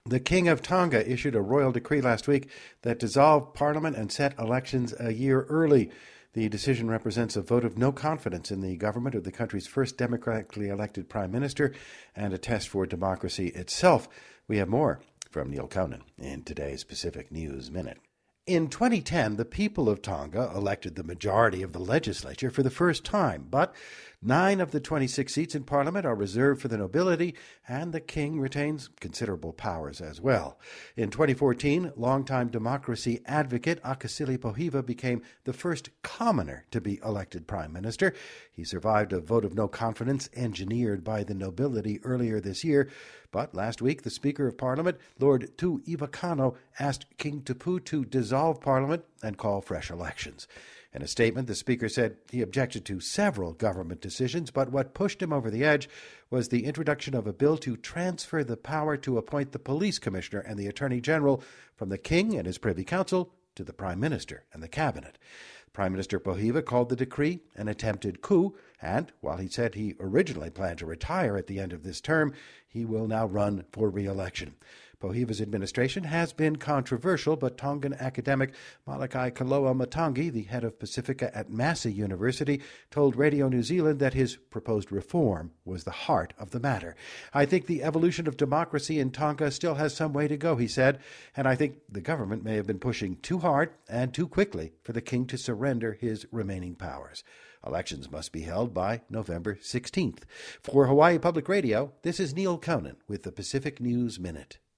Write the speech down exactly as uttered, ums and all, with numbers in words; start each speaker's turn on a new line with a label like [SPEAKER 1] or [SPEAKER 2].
[SPEAKER 1] The King of Tonga issued a royal decree last week that dissolved Parliament and set elections a year early. The decision represents a vote of no confidence in the government of the country's first democratically elected prime minister and a test for democracy itself. We have more from Neil Conan in today's Pacific News Minute. In twenty ten, the people of Tonga elected the majority of the legislature for the first time, but nine of the twenty-six seats in Parliament are reserved for the nobility, and the king retains considerable powers as well. In twenty fourteen, longtime democracy advocate Akasili Pohiva became the first commoner to be elected prime minister. He survived a vote of no confidence engineered by the nobility earlier this year, but last week the Speaker of Parliament, Lord Tu Ivakano, asked King Tupu to dissolve Parliament and call fresh elections. In a statement, the Speaker said he objected to several government decisions, but what pushed him over the edge was the introduction of a bill to transfer the power to appoint the police commissioner and the Attorney General from the King and his Privy Council to the Prime Minister and the Cabinet. Prime Minister Pohiva called the decree an attempted coup, and while he said he originally planned to retire at the end of this term, he will now run for re-election. Pohiva's administration has been controversial, but Tongan academic Malakai Kaloa Matangi, the head of Pacifica at Massey University, told Radio New Zealand that his proposed reform was the heart of the matter. "I think the evolution of democracy in Tonga still has some way to go," he said, "and I think the government may have been pushing too hard and too quickly for the king to surrender his remaining powers." Elections must be held by November sixteenth. For Hawaii Public Radio, this is Neil Conan with the Pacific News Minute.